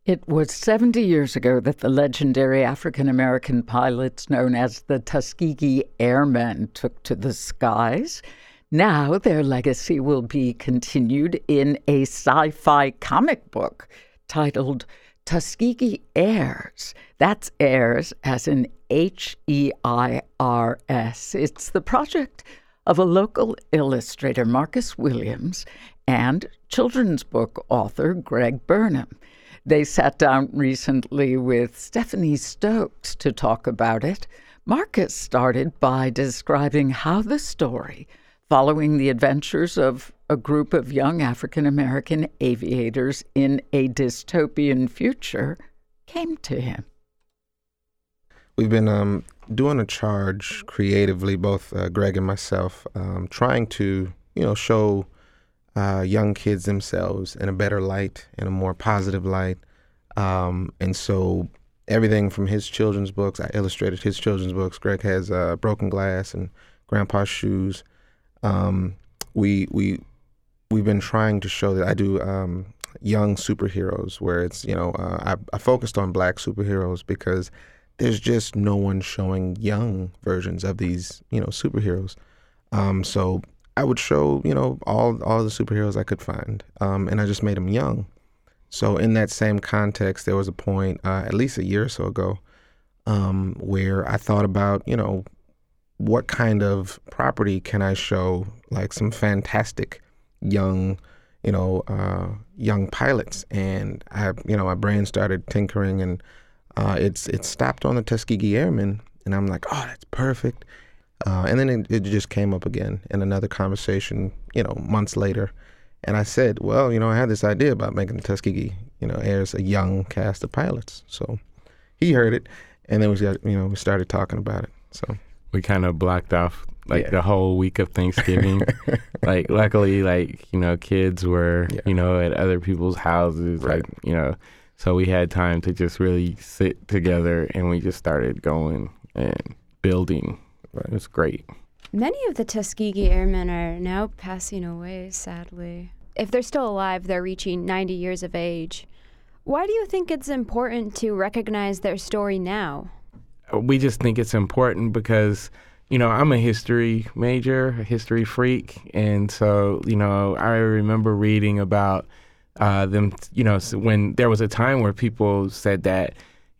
It was 70 years ago that the legendary African-American pilots known as the Tuskegee Airmen took to the skies. Now their legacy will be continued in a sci-fi comic book titled Tuskegee Airs. That's Airs as in Heirs. It's the project of a local illustrator, Marcus Williams, and children's book author Greg Burnham. They sat down recently with Stephanie Stokes to talk about it. Marcus started by describing how the story, following the adventures of a group of young African-American aviators in a dystopian future, came to him. We've been doing a charge creatively, both Greg and myself, trying to, show young kids themselves in a better light, in a more positive light. And so everything from his children's books, I illustrated his children's books. Greg has Broken Glass and Grandpa's Shoes. We've been trying to show that I do young superheroes, where it's, I focused on Black superheroes because there's just no one showing young versions of these, superheroes. So I would show, all the superheroes I could find, and I just made them young. So in that same context, there was a point, at least a year or so ago, where I thought about, what kind of property can I show, like some fantastic young, young pilots. And my brain started tinkering, and it stopped on the Tuskegee Airmen, and I'm like, oh, that's perfect. And then it just came up again in another conversation, months later. And I said, well, I had this idea about making the Tuskegee, Airs a young cast of pilots. So he heard it, and then we started talking about it. So we kind of blocked off the whole week of Thanksgiving. Luckily, kids were, at other people's houses, right. So we had time to just really sit together, and we just started going and building. Right. It was great. Many of the Tuskegee Airmen are now passing away, sadly. If they're still alive, they're reaching 90 years of age. Why do you think it's important to recognize their story now? We just think it's important because, I'm a history major, a history freak. And so, I remember reading about them, when there was a time where people said that,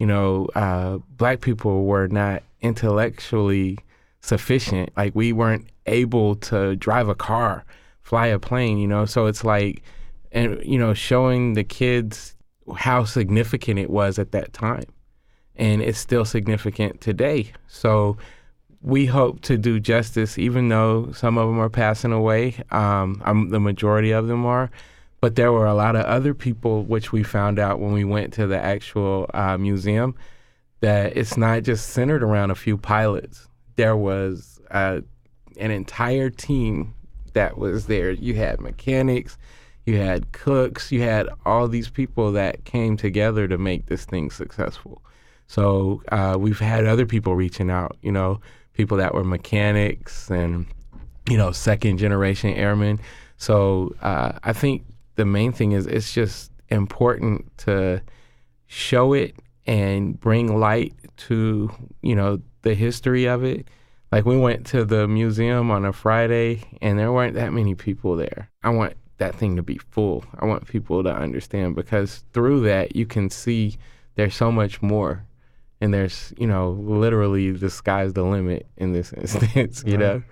Black people were not intellectually sufficient. Like, we weren't able to drive a car, fly a plane, so it's like, and, showing the kids how significant it was at that time. And it's still significant today. So we hope to do justice, even though some of them are passing away. The majority of them are. But there were a lot of other people, which we found out when we went to the actual museum, that it's not just centered around a few pilots. There was an entire team that was there. You had mechanics, you had cooks, you had all these people that came together to make this thing successful. So we've had other people reaching out, people that were mechanics and, second generation airmen. So I think the main thing is it's just important to show it and bring light to, the history of it. Like, we went to the museum on a Friday and there weren't that many people there. I want that thing to be full. I want people to understand, because through that you can see there's so much more. And there's, literally the sky's the limit in this instance,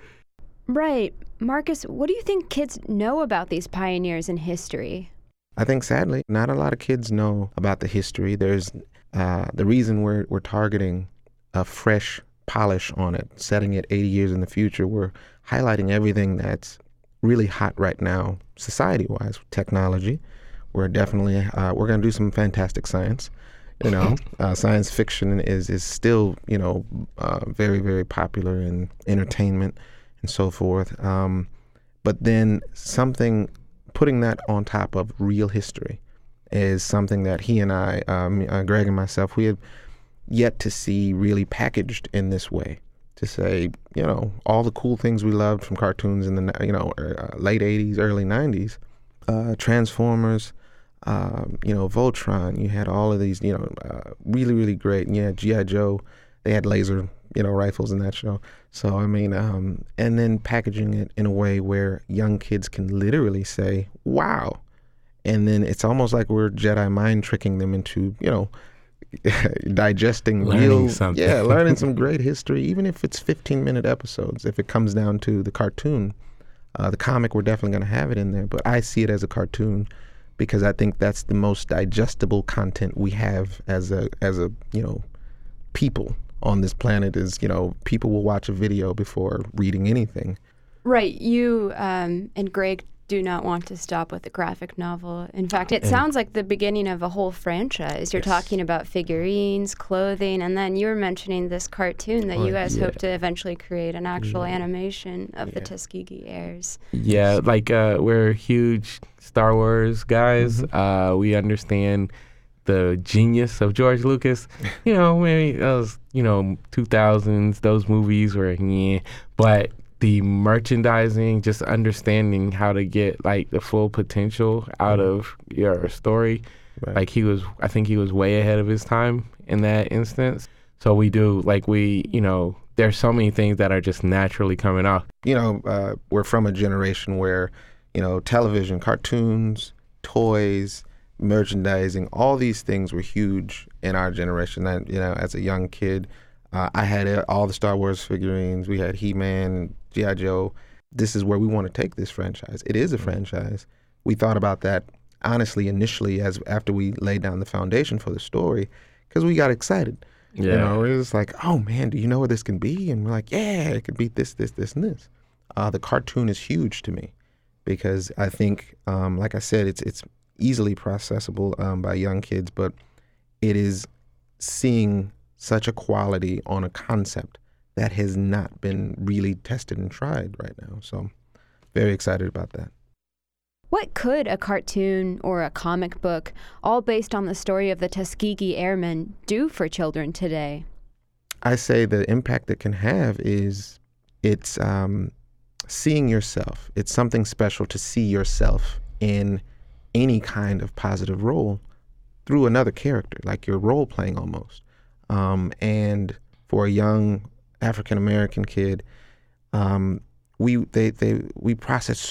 Right. Marcus, what do you think kids know about these pioneers in history? I think, sadly, not a lot of kids know about the history. There's the reason we're targeting a fresh polish on it, setting it 80 years in the future. We're highlighting everything that's really hot right now, society-wise, technology. We're definitely, we're going to do some fantastic science. Science fiction is still, very, very popular in entertainment and so forth. But then putting that on top of real history is something that he and I, Greg and myself, we have yet to see really packaged in this way. To say, all the cool things we loved from cartoons in the, late 80s, early 90s, Transformers, Voltron. You had all of these, really, really great. And yeah, G.I. Joe, they had laser, rifles in that show. So, I mean, and then packaging it in a way where young kids can literally say, wow. And then it's almost like we're Jedi mind tricking them into, digesting learning something. Yeah, learning some great history, even if it's 15-minute episodes. If it comes down to the cartoon, the comic, we're definitely going to have it in there. But I see it as a cartoon because I think that's the most digestible content we have as a people on this planet. Is people will watch a video before reading anything. Right. You and Greg do not want to stop with the graphic novel. In fact, it sounds like the beginning of a whole franchise. You're talking about figurines, clothing, and then you were mentioning this cartoon that you guys hope to eventually create an actual animation of the Tuskegee Heirs. Yeah, like we're huge Star Wars guys. We understand the genius of George Lucas. Maybe those, 2000s, those movies were, but the merchandising, just understanding how to get like the full potential out of your story. Right. Like I think he was way ahead of his time in that instance. So there's so many things that are just naturally coming out. We're from a generation where, television, cartoons, toys, merchandising, all these things were huge in our generation. And, as a young kid, I had all the Star Wars figurines. We had He-Man, G.I. Joe. This is where we want to take this franchise. It is a franchise. We thought about that, honestly, initially after we laid down the foundation for the story, because we got excited. Yeah. It was like, oh, man, do you know where this can be? And we're like, yeah, it could be this, this, this, and this. The cartoon is huge to me because I think, like I said, it's easily processable by young kids, but it is seeing such a quality on a concept that has not been really tested and tried right now. So very excited about that. What could a cartoon or a comic book, all based on the story of the Tuskegee Airmen, do for children today? I say the impact it can have is it's seeing yourself. It's something special to see yourself in any kind of positive role through another character, like you're role playing almost. And for a young African American kid, we processed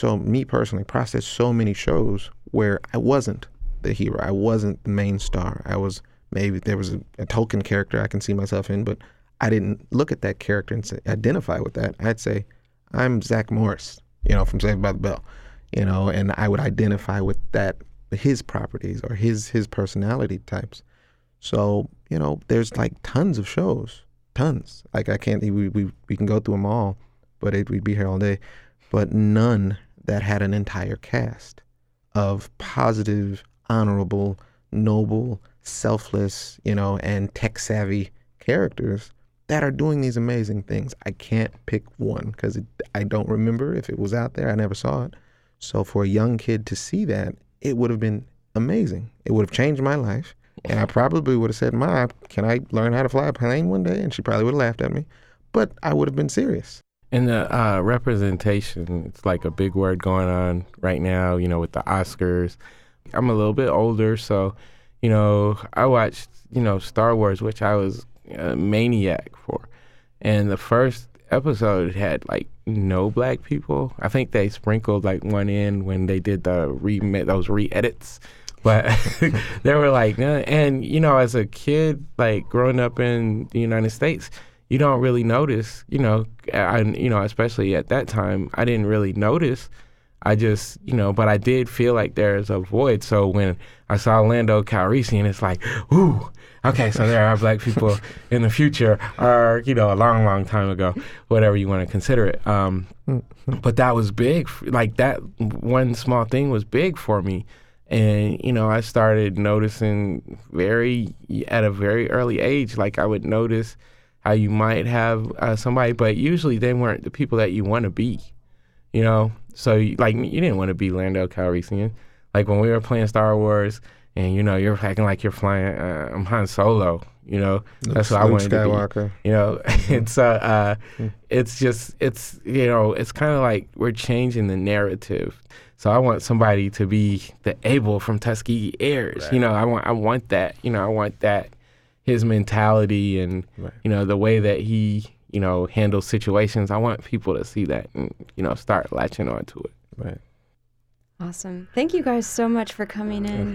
so many shows where I wasn't the hero, I wasn't the main star. Maybe there was a Tolkien character I can see myself in, but I didn't look at that character and identify with that. I'd say I'm Zach Morris, from Saved by the Bell, and I would identify with his properties or his personality types. So there's like tons of shows. Tons. Like I can't. We can go through them all, but we'd be here all day. But none that had an entire cast of positive, honorable, noble, selfless, and tech savvy characters that are doing these amazing things. I can't pick one because I don't remember if it was out there. I never saw it. So for a young kid to see that, it would have been amazing. It would have changed my life. And I probably would have said, Ma, can I learn how to fly a plane one day? And she probably would have laughed at me. But I would have been serious. And the representation, it's like a big word going on right now, with the Oscars. I'm a little bit older, so, I watched, Star Wars, which I was a maniac for. And the first episode had, no black people. I think they sprinkled, one in when they did those re-edits. But they were and, as a kid, growing up in the United States, you don't really notice, especially at that time, I didn't really notice. I just, but I did feel like there's a void. So when I saw Lando Calrissian, it's like, ooh, okay, so there are black people in the future or, a long, long time ago, whatever you want to consider it. But that was big. That one small thing was big for me. And, I started noticing at a very early age, I would notice how you might have somebody, but usually they weren't the people that you want to be, So, you didn't want to be Lando Calrissian. When we were playing Star Wars, and you're acting like you're flying. I'm Han Solo. That's what I Luke wanted to Skywalker. be. It's just it's kind of like we're changing the narrative. So I want somebody to be the Abel from Tuskegee Heirs. Right. I want that. I want that, his mentality and Right. The way that he handles situations. I want people to see that and start latching onto it. Right. Awesome. Thank you guys so much for coming in.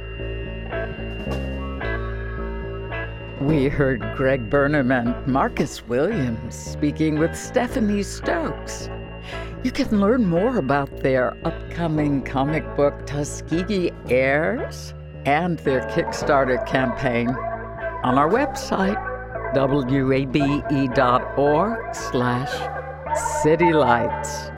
We heard Greg Burnham and Marcus Williams speaking with Stephanie Stokes. You can learn more about their upcoming comic book, Tuskegee Heirs, and their Kickstarter campaign on our website, wabe.org/citylights.